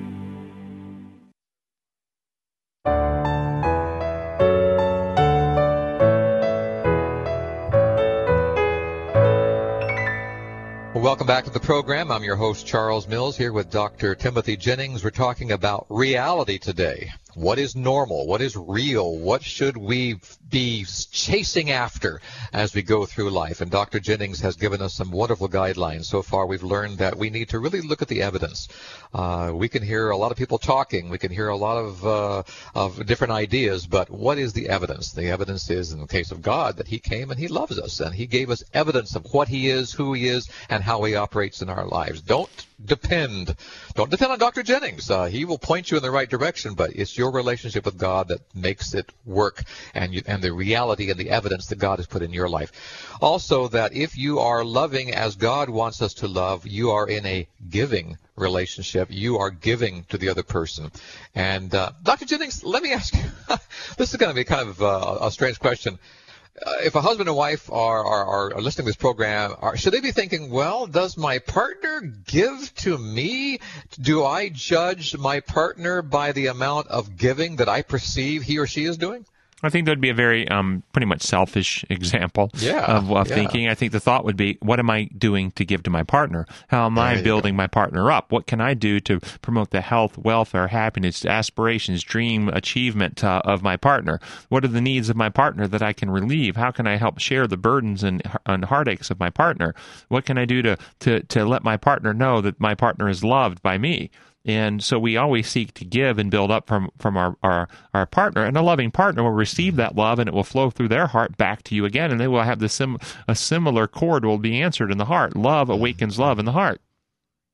Welcome back to the program. I'm your host, Charles Mills, here with Doctor Timothy Jennings. We're talking about reality today. What is normal? What is real? What should we be chasing after as we go through life? And Doctor Jennings has given us some wonderful guidelines. So far, we've learned that we need to really look at the evidence. Uh, we can hear a lot of people talking. We can hear a lot of, uh, of different ideas. But what is the evidence? The evidence is, in the case of God, that He came and He loves us. And He gave us evidence of what He is, who He is, and how He operates in our lives. Don't depend. Don't depend on Doctor Jennings. Uh, he will point you in the right direction, but it's your relationship with God that makes it work, and you, and the reality and the evidence that God has put in your life. Also, that if you are loving as God wants us to love, you are in a giving relationship. You are giving to the other person. And uh, Doctor Jennings, let me ask you, this is going to be kind of uh, a strange question. Uh, if a husband and wife are, are, are listening to this program, are, should they be thinking, well, does my partner give to me? Do I judge my partner by the amount of giving that I perceive he or she is doing? I think that would be a very um, pretty much selfish example yeah, of, of yeah. thinking. I think the thought would be, what am I doing to give to my partner? How am There I you building go. my partner up? What can I do to promote the health, welfare, happiness, aspirations, dream, achievement uh, of my partner? What are the needs of my partner that I can relieve? How can I help share the burdens and, and heartaches of my partner? What can I do to, to, to let my partner know that my partner is loved by me? And so we always seek to give and build up from, from our, our, our partner. And a loving partner will receive that love, and it will flow through their heart back to you again. And they will have the sim, a similar chord will be answered in the heart. Love awakens love in the heart.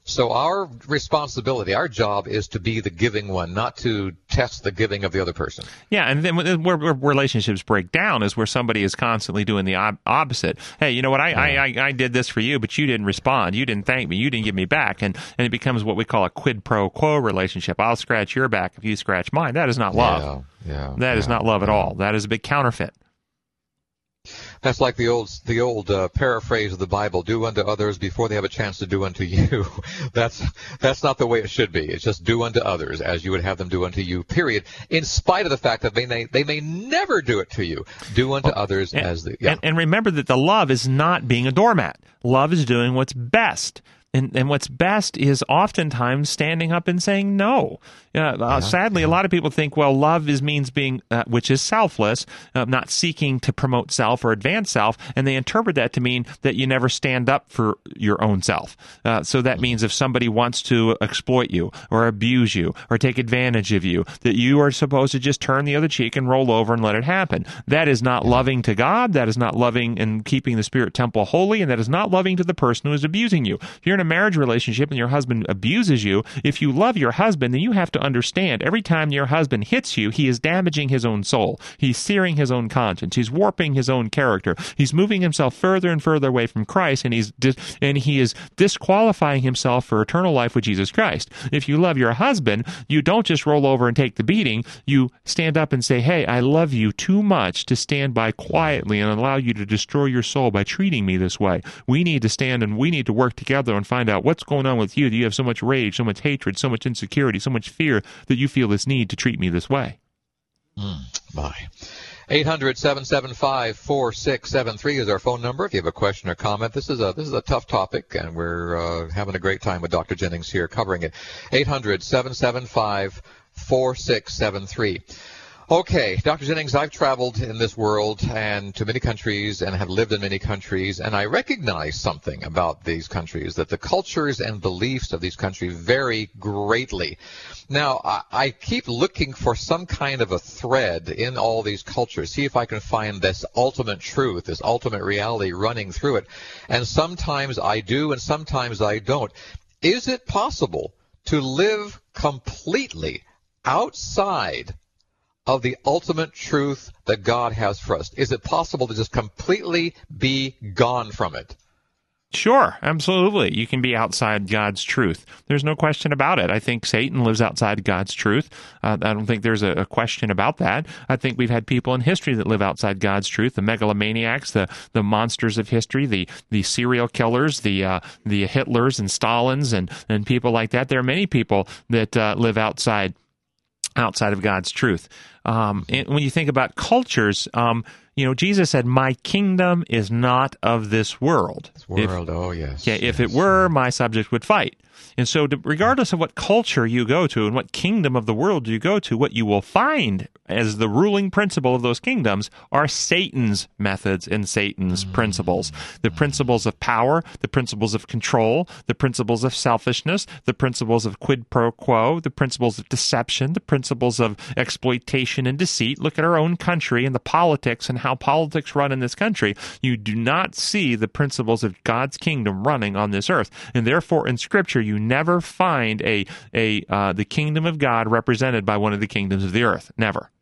So our responsibility, our job is to be the giving one, not to test the giving of the other person. Yeah, and then where, where relationships break down is where somebody is constantly doing the ob- opposite. Hey, you know what? I, yeah. I, I I did this for you, but you didn't respond. You didn't thank me. You didn't give me back. And, and it becomes what we call a quid pro quo relationship. I'll scratch your back if you scratch mine. That is not love. Yeah, yeah, that yeah, is not love yeah. at all. That is a big counterfeit. That's like the old the old uh, paraphrase of the Bible: "Do unto others before they have a chance to do unto you." that's that's not the way it should be. It's just do unto others as you would have them do unto you. Period. In spite of the fact that they may they may never do it to you, do unto well, others and, as the. Yeah. And, and remember that the love is not being a doormat. Love is doing what's best. And, and what's best is oftentimes standing up and saying no. Uh, uh, yeah, sadly, yeah. a lot of people think, well, love is means being, uh, which is selfless, uh, not seeking to promote self or advance self, and they interpret that to mean that you never stand up for your own self. Uh, so that means if somebody wants to exploit you or abuse you or take advantage of you, that you are supposed to just turn the other cheek and roll over and let it happen. That is not yeah. loving to God. That is not loving and keeping the Spirit temple holy, and that is not loving to the person who is abusing you. If you're in a marriage relationship and your husband abuses you, if you love your husband, then you have to understand every time your husband hits you, he is damaging his own soul. He's searing his own conscience. He's warping his own character. He's moving himself further and further away from Christ, and he's dis- and he is disqualifying himself for eternal life with Jesus Christ. If you love your husband, you don't just roll over and take the beating. You stand up and say, hey, I love you too much to stand by quietly and allow you to destroy your soul by treating me this way. We need to stand and we need to work together and find out what's going on with you, that you have so much rage, so much hatred, so much insecurity, so much fear that you feel this need to treat me this way. Mm, my. eight hundred, seven seven five, four six seven three is our phone number if you have a question or comment. This is a this is a tough topic, and we're uh, having a great time with Doctor Jennings here covering it. eight hundred, seven seven five, four six seven three. Okay, Doctor Jennings, I've traveled in this world and to many countries and have lived in many countries, and I recognize something about these countries, that the cultures and beliefs of these countries vary greatly. Now, I, I keep looking for some kind of a thread in all these cultures, see if I can find this ultimate truth, this ultimate reality running through it. And sometimes I do and sometimes I don't. Is it possible to live completely outside of the ultimate truth that God has for us? Is it possible to just completely be gone from it? Sure, absolutely. You can be outside God's truth. There's no question about it. I think Satan lives outside God's truth. Uh, I don't think there's a, a question about that. I think we've had people in history that live outside God's truth, the megalomaniacs, the, the monsters of history, the, the serial killers, the uh, the Hitlers and Stalins and, and people like that. There are many people that uh, live outside outside of God's truth. Um, and when you think about cultures, um, you know, Jesus said, my kingdom is not of this world. This world, if, oh yes. Yeah, if yes. it were, my subjects would fight. And so to, regardless of what culture you go to and what kingdom of the world you go to, what you will find as the ruling principle of those kingdoms are Satan's methods and Satan's mm-hmm. principles. The principles of power, the principles of control, the principles of selfishness, the principles of quid pro quo, the principles of deception, the principles of exploitation and deceit. Look at our own country and the politics and how politics run in this country. You do not see the principles of God's kingdom running on this earth. And therefore, in Scripture, you never find a a uh, the kingdom of God represented by one of the kingdoms of the earth. Never.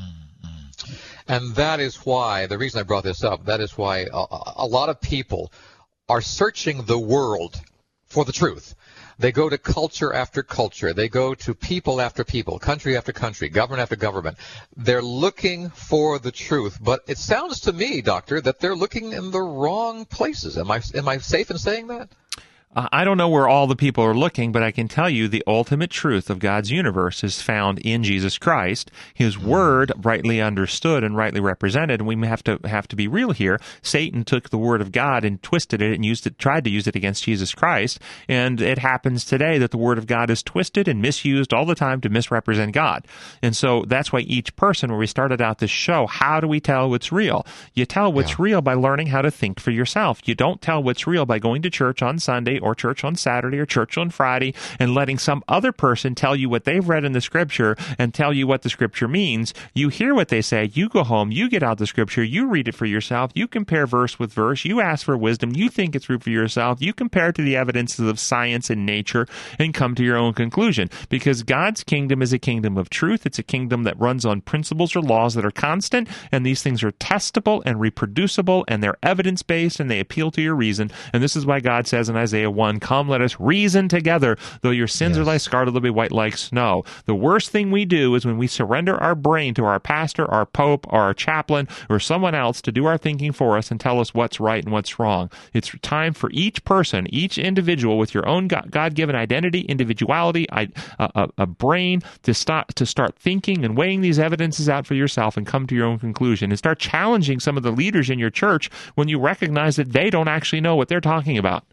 And that is why, the reason I brought this up, that is why a, a lot of people are searching the world for the truth. They go to culture after culture. They go to people after people, country after country, government after government. They're looking for the truth. But it sounds to me, Doctor, that they're looking in the wrong places. Am I am I safe in saying that? Uh, I don't know where all the people are looking, but I can tell you the ultimate truth of God's universe is found in Jesus Christ. His word, rightly understood and rightly represented, and we have to have to be real here. Satan took the word of God and twisted it and used it, tried to use it against Jesus Christ, and it happens today that the word of God is twisted and misused all the time to misrepresent God. And so that's why each person, where we started out this show, how do we tell what's real? You tell what's yeah. real by learning how to think for yourself. You don't tell what's real by going to church on Sunday or church on Saturday or church on Friday and letting some other person tell you what they've read in the Scripture and tell you what the Scripture means. You hear what they say, you go home, you get out the Scripture, you read it for yourself, you compare verse with verse, you ask for wisdom, you think it through for yourself, you compare it to the evidences of science and nature and come to your own conclusion. Because God's kingdom is a kingdom of truth. It's a kingdom that runs on principles or laws that are constant, and these things are testable and reproducible, and they're evidence-based, and they appeal to your reason. And this is why God says in Isaiah one, "Come, let us reason together. Though your sins yes. are like scarlet, they'll be white like snow." The worst thing we do is when we surrender our brain to our pastor, our pope, or our chaplain, or someone else to do our thinking for us and tell us what's right and what's wrong. It's time for each person, each individual with your own God-given identity, individuality, a, a, a brain to start, to start thinking and weighing these evidences out for yourself and come to your own conclusion, and start challenging some of the leaders in your church when you recognize that they don't actually know what they're talking about.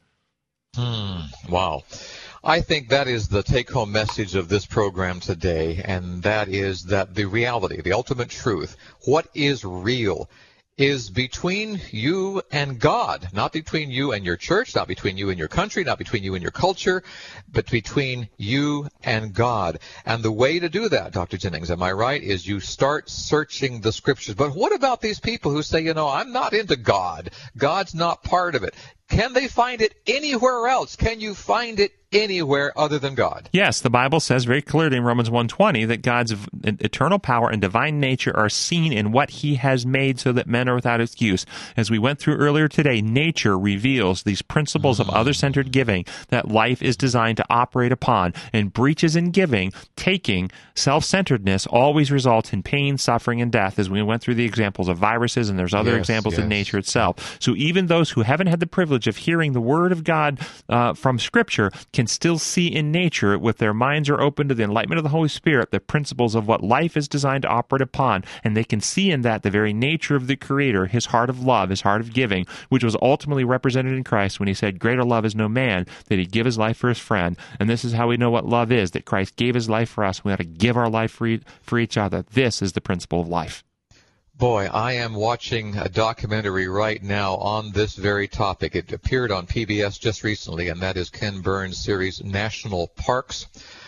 Hmm. Wow. I think that is the take-home message of this program today, and that is that the reality, the ultimate truth, what is real, is between you and God, not between you and your church, not between you and your country, not between you and your culture, but between you and God. And the way to do that, Doctor Jennings, am I right, is you start searching the Scriptures. But what about these people who say, you know, I'm not into God. God's not part of it. Can they find it anywhere else? Can you find it anywhere other than God? Yes, the Bible says very clearly in Romans one twenty that God's eternal power and divine nature are seen in what he has made so that men are without excuse. As we went through earlier today, nature reveals these principles mm-hmm. of other-centered giving that life is designed to operate upon, and breaches in giving, taking, self-centeredness always results in pain, suffering, and death, as we went through the examples of viruses, and there's other yes, examples yes. in nature itself. So even those who haven't had the privilege of hearing the Word of God uh, from Scripture can still see in nature, with their minds are open to the enlightenment of the Holy Spirit, the principles of what life is designed to operate upon, and they can see in that the very nature of the Creator, his heart of love, his heart of giving, which was ultimately represented in Christ when he said, "Greater love is no man, that he'd give his life for his friend." And this is how we know what love is, that Christ gave his life for us. We ought to give our life for, e- for each other. This is the principle of life. Boy, I am watching a documentary right now on this very topic. It appeared on P B S just recently, and that is Ken Burns' series, National Parks.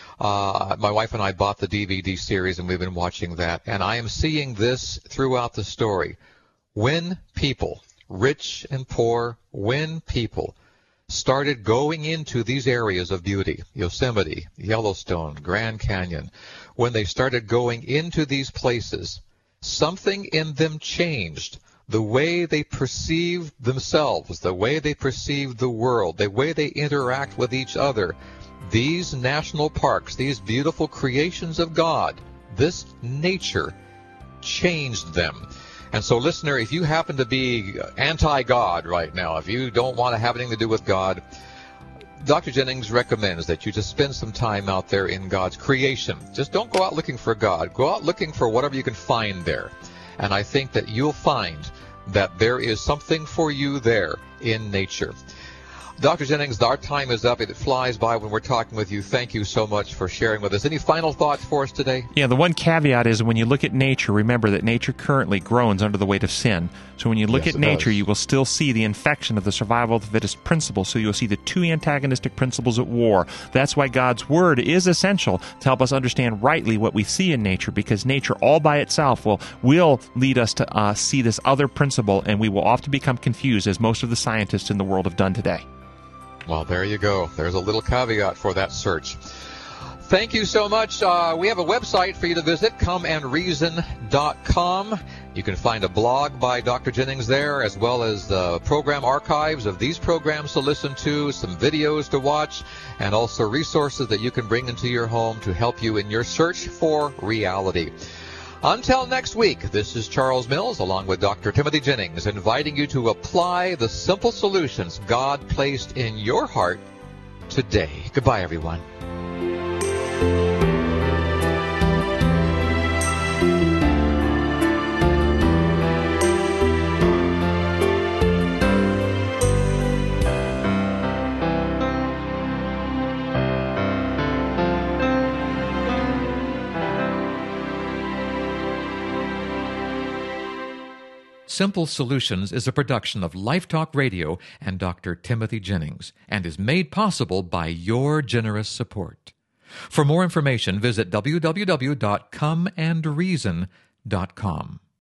Uh, my wife and I bought the D V D series, and we've been watching that. And I am seeing this throughout the story. When people, rich and poor, when people started going into these areas of beauty, Yosemite, Yellowstone, Grand Canyon, when they started going into these places, something in them changed. The way they perceived themselves, the way they perceived the world, the way they interact with each other. These national parks, these beautiful creations of God, this nature changed them. And so, listener, if you happen to be anti-God right now, if you don't want to have anything to do with God, Doctor Jennings recommends that you just spend some time out there in God's creation. Just don't go out looking for God. Go out looking for whatever you can find there. And I think that you'll find that there is something for you there in nature. Doctor Jennings, our time is up. It flies by when we're talking with you. Thank you so much for sharing with us. Any final thoughts for us today? Yeah, the one caveat is when you look at nature, remember that nature currently groans under the weight of sin. So when you look yes, at nature, does. you will still see the infection of the survival of the fittest principle. So you'll see the two antagonistic principles at war. That's why God's Word is essential to help us understand rightly what we see in nature, because nature all by itself will, will lead us to uh, see this other principle, and we will often become confused, as most of the scientists in the world have done today. Well, there you go. There's a little caveat for that search. Thank you so much. Uh, we have a website for you to visit, come and reason dot com. You can find a blog by Doctor Jennings there, as well as the program archives of these programs to listen to, some videos to watch, and also resources that you can bring into your home to help you in your search for reality. Until next week, this is Charles Mills, along with Doctor Timothy Jennings, inviting you to apply the simple solutions God placed in your heart today. Goodbye, everyone. Simple Solutions is a production of Life Talk Radio and Doctor Timothy Jennings, and is made possible by your generous support. For more information, visit w w w dot come and reason dot com.